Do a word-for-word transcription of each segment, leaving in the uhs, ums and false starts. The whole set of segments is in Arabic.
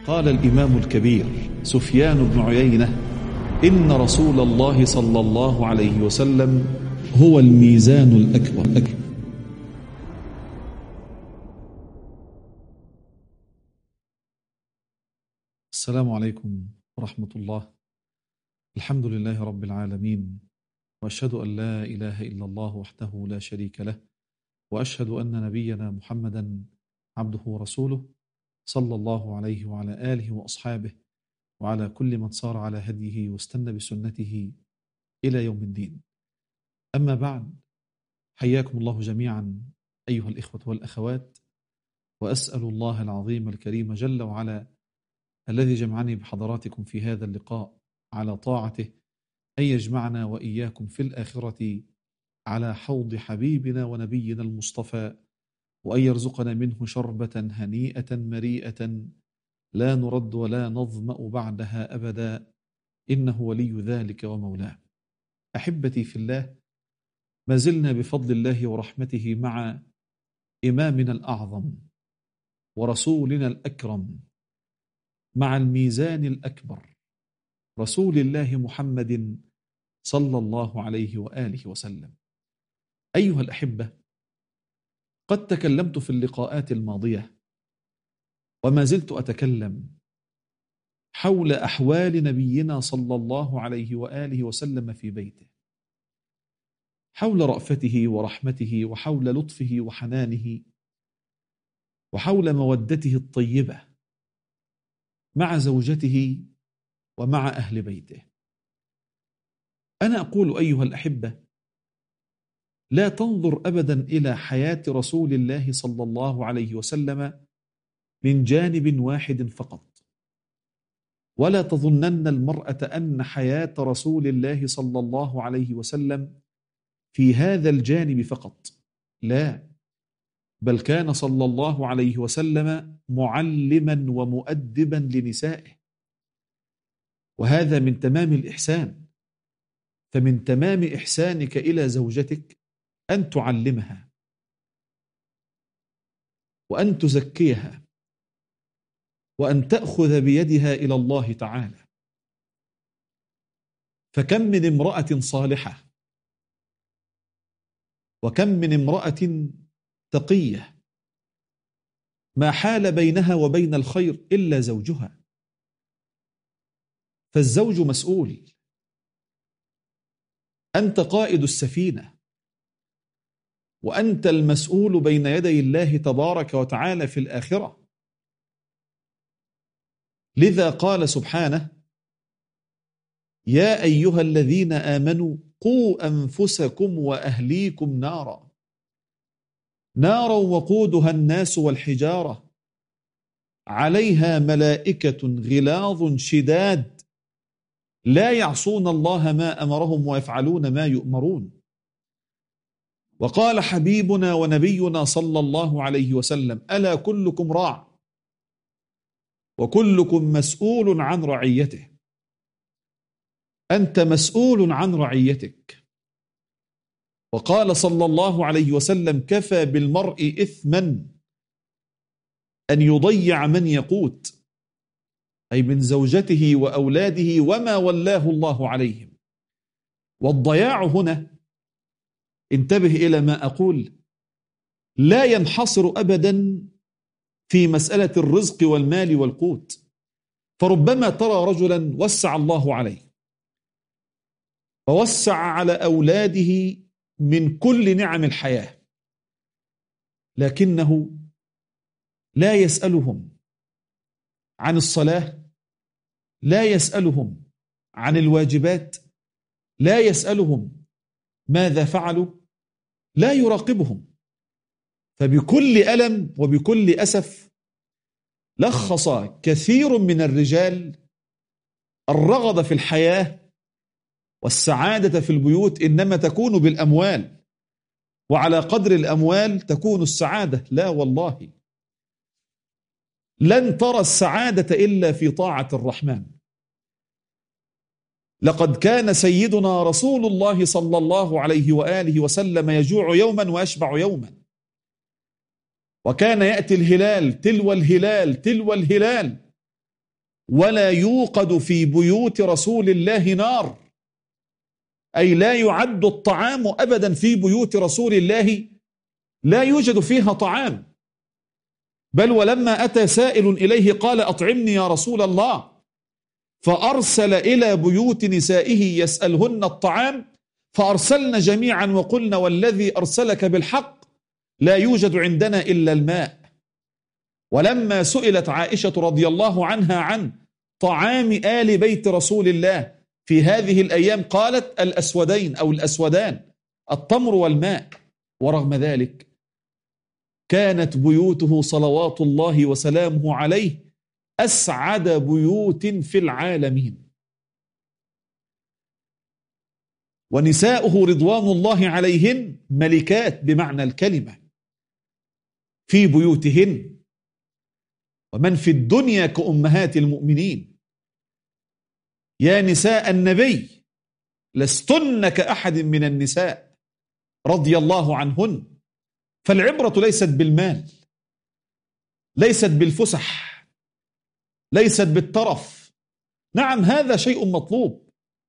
قال الإمام الكبير سفيان بن عيينة: إن رسول الله صلى الله عليه وسلم هو الميزان الأكبر. السلام عليكم ورحمة الله. الحمد لله رب العالمين، وأشهد أن لا إله إلا الله وحده لا شريك له، وأشهد أن نبينا محمدا عبده ورسوله صلى الله عليه وعلى آله وأصحابه وعلى كل من صار على هديه واستنى بسنته إلى يوم الدين. أما بعد، حياكم الله جميعا أيها الإخوة والأخوات، وأسأل الله العظيم الكريم جل وعلا الذي جمعني بحضراتكم في هذا اللقاء على طاعته أن يجمعنا وإياكم في الآخرة على حوض حبيبنا ونبينا المصطفى، وأن يرزقنا منه شربة هنيئة مريئة لا نرد ولا نظمأ بعدها أبدا، إنه ولي ذلك ومولاه. أحبتي في الله، ما زلنا بفضل الله ورحمته مع إمامنا الأعظم ورسولنا الأكرم، مع الميزان الأكبر، رسول الله محمد صلى الله عليه وآله وسلم. أيها الأحبة، قد تكلمت في اللقاءات الماضية وما زلت أتكلم حول أحوال نبينا صلى الله عليه وآله وسلم في بيته، حول رأفته ورحمته، وحول لطفه وحنانه، وحول مودته الطيبة مع زوجته ومع أهل بيته. أنا أقول أيها الأحبة، لا تنظر أبدا إلى حياة رسول الله صلى الله عليه وسلم من جانب واحد فقط، ولا تظنن المرأة أن حياة رسول الله صلى الله عليه وسلم في هذا الجانب فقط، لا، بل كان صلى الله عليه وسلم معلما ومؤدبا لنسائه، وهذا من تمام الإحسان. فمن تمام إحسانك إلى زوجتك أن تعلمها وأن تزكيها وأن تأخذ بيدها إلى الله تعالى. فكم من امرأة صالحة وكم من امرأة تقية ما حال بينها وبين الخير إلا زوجها. فالزوج مسؤول، أنت قائد السفينة، وأنت المسؤول بين يدي الله تبارك وتعالى في الآخرة. لذا قال سبحانه: يا أيها الذين آمنوا قوا أنفسكم وأهليكم نارا نارا وقودها الناس والحجارة عليها ملائكة غلاظ شداد لا يعصون الله ما أمرهم ويفعلون ما يؤمرون. وقال حبيبنا ونبينا صلى الله عليه وسلم: ألا كلكم راع وكلكم مسؤول عن رعيته. أنت مسؤول عن رعيتك. وقال صلى الله عليه وسلم: كفى بالمرء إثما أن يضيع من يقوت، أي من زوجته وأولاده وما ولاه الله عليهم. والضياع هنا، انتبه إلى ما أقول، لا ينحصر أبدا في مسألة الرزق والمال والقوت. فربما ترى رجلا وسع الله عليه ووسع على أولاده من كل نعم الحياة، لكنه لا يسألهم عن الصلاة، لا يسألهم عن الواجبات، لا يسألهم ماذا فعلوا، لا يراقبهم. فبكل ألم وبكل أسف لخص كثير من الرجال الرغبة في الحياة والسعادة في البيوت إنما تكون بالأموال، وعلى قدر الأموال تكون السعادة. لا والله، لن ترى السعادة إلا في طاعة الرحمن. لقد كان سيدنا رسول الله صلى الله عليه وآله وسلم يجوع يوما ويشبع يوما، وكان يأتي الهلال تلو الهلال تلو الهلال ولا يوقد في بيوت رسول الله نار، أي لا يعد الطعام أبدا في بيوت رسول الله، لا يوجد فيها طعام. بل ولما أتى سائل إليه قال أطعمني يا رسول الله، فأرسل إلى بيوت نسائه يسألهن الطعام، فأرسلن جميعا وقلن والذي أرسلك بالحق لا يوجد عندنا إلا الماء. ولما سئلت عائشة رضي الله عنها عن طعام آل بيت رسول الله في هذه الأيام قالت الأسودين أو الأسودان، التمر والماء. ورغم ذلك كانت بيوته صلوات الله وسلامه عليه أسعد بيوت في العالمين. ونساؤه رضوان الله عليهن ملكات بمعنى الكلمة في بيوتهن، ومن في الدنيا كأمهات المؤمنين. يا نساء النبي لستن كأحد من النساء رضي الله عنهن. فالعبرة ليست بالمال، ليست بالفسح، ليست بالترف. نعم هذا شيء مطلوب،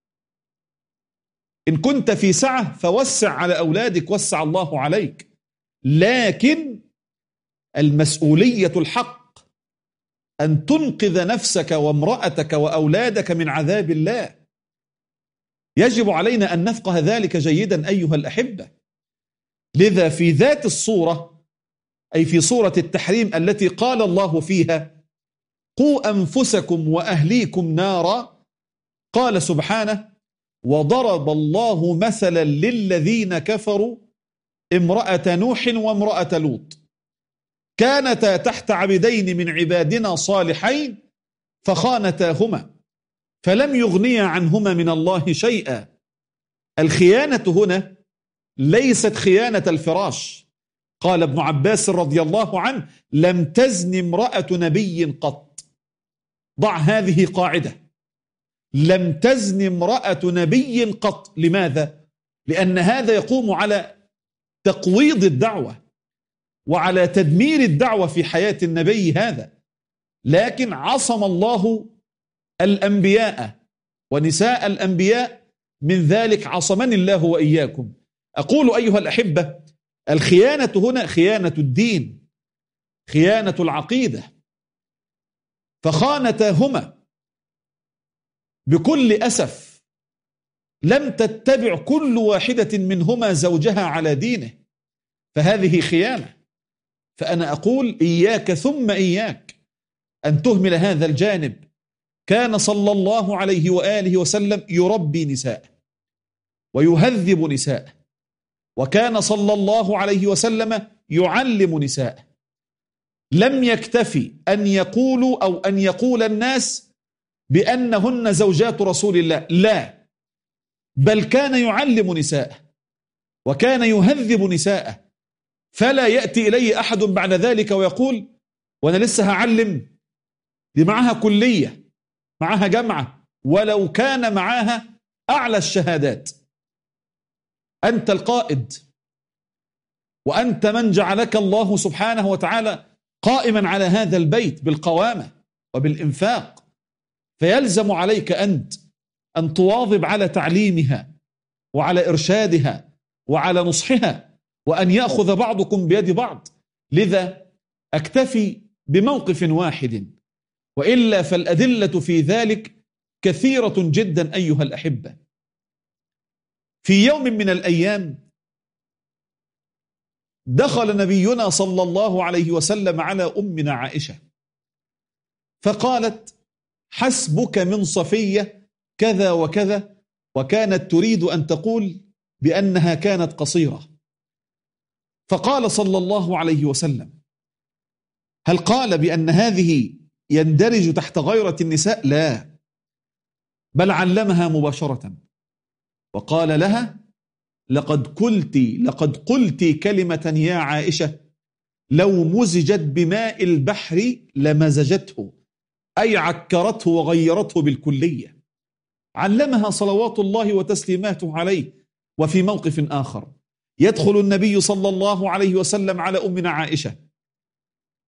إن كنت في سعة فوسع على أولادك، وسع الله عليك، لكن المسؤولية الحق أن تنقذ نفسك وامرأتك وأولادك من عذاب الله. يجب علينا أن نفقه ذلك جيدا أيها الأحبة. لذا في ذات الصورة، أي في صورة التحريم التي قال الله فيها قوا أنفسكم وأهليكم نارا، قال سبحانه وضرب الله مثلا للذين كفروا امرأة نوح وامرأة لوط كانتا تحت عبدين من عبادنا صالحين فخانتاهما فلم يغنيا عنهما من الله شيئا. الخيانة هنا ليست خيانة الفراش. قال ابن عباس رضي الله عنه لم تزن امرأة نبي قط. ضع هذه قاعدة، لم تزن امرأة نبي قط. لماذا؟ لأن هذا يقوم على تقويض الدعوة وعلى تدمير الدعوة في حياة النبي هذا. لكن عصم الله الأنبياء ونساء الأنبياء من ذلك، عصمني الله وإياكم. أقول أيها الأحبة الخيانة هنا خيانة الدين، خيانة العقيدة. فخانتاهما بكل أسف، لم تتبع كل واحدة منهما زوجها على دينه، فهذه خيانة. فأنا أقول إياك ثم إياك أن تهمل هذا الجانب. كان صلى الله عليه وآله وسلم يربي نساءه ويهذب نساءه، وكان صلى الله عليه وسلم يعلم نساءه. لم يكتفي أن يقولوا أو أن يقول الناس بأنهن زوجات رسول الله، لا، بل كان يعلم نساءه وكان يهذب نساءه. فلا يأتي إلي أحد بعد ذلك ويقول وأنا لسه هعلم، دي معها كلية، معها جامعة، ولو كان معها أعلى الشهادات. أنت القائد، وأنت من جعلك الله سبحانه وتعالى قائما على هذا البيت بالقوامة وبالإنفاق، فيلزم عليك أنت أن تواظب على تعليمها وعلى إرشادها وعلى نصحها، وأن يأخذ بعضكم بيد بعض. لذا أكتفي بموقف واحد، وإلا فالأدلة في ذلك كثيرة جدا أيها الأحبة. في يوم من الأيام دخل نبينا صلى الله عليه وسلم على أمنا عائشة فقالت حسبك من صفية كذا وكذا، وكانت تريد أن تقول بأنها كانت قصيرة. فقال صلى الله عليه وسلم هل قال بأن هذه يندرج تحت غيرة النساء؟ لا، بل علمها مباشرة وقال لها لقد قلت لقد قلت كلمة يا عائشة لو مزجت بماء البحر لمزجته، أي عكرته وغيرته بالكلية. علمها صلوات الله وتسليماته عليه. وفي موقف آخر يدخل النبي صلى الله عليه وسلم على أمنا عائشة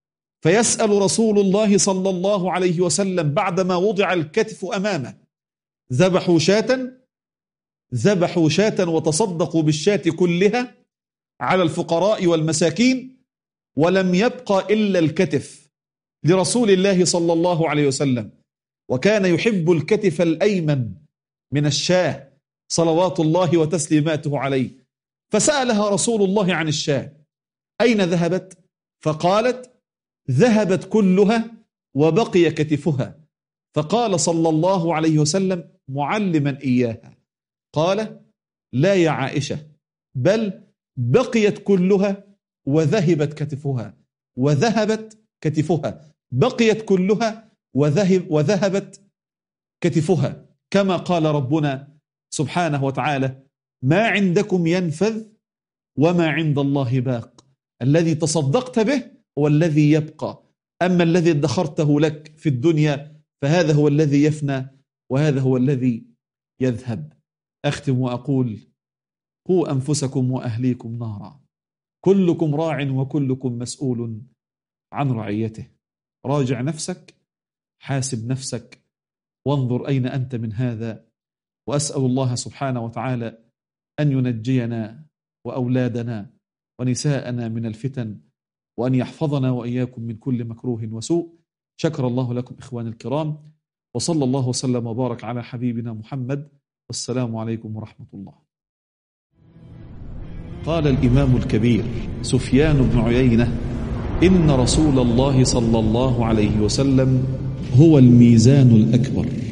فيسأل رسول الله صلى الله عليه وسلم بعدما وضع الكتف أمامه: ذبحوا شاة ذبحوا شاة وتصدقوا بالشاة كلها على الفقراء والمساكين ولم يبقى إلا الكتف لرسول الله صلى الله عليه وسلم، وكان يحب الكتف الأيمن من الشاة صلوات الله وتسليماته عليه. فسألها رسول الله عن الشاة: أين ذهبت؟ فقالت: ذهبت كلها وبقي كتفها. فقال صلى الله عليه وسلم معلما إياها، قال: لا يا عائشة، بل بقيت كلها وذهبت كتفها، وذهبت كتفها، بقيت كلها وذهب وذهبت كتفها، كما قال ربنا سبحانه وتعالى: ما عندكم ينفذ وما عند الله باق، الذي تصدقت به هو الذي يبقى، أما الذي ادخرته لك في الدنيا فهذا هو الذي يفنى وهذا هو الذي يذهب. أختم وأقول: قوا أنفسكم وأهليكم نارا، كلكم راع وكلكم مسؤول عن رعيته. راجع نفسك، حاسب نفسك، وانظر أين أنت من هذا. وأسأل الله سبحانه وتعالى أن ينجينا وأولادنا ونساءنا من الفتن، وأن يحفظنا وإياكم من كل مكروه وسوء. شكر الله لكم إخواني الكرام، وصلى الله وسلم وبارك على حبيبنا محمد، والسلام عليكم ورحمة الله. قال الإمام الكبير سفيان بن عيينة: إن رسول الله صلى الله عليه وسلم هو الميزان الأكبر.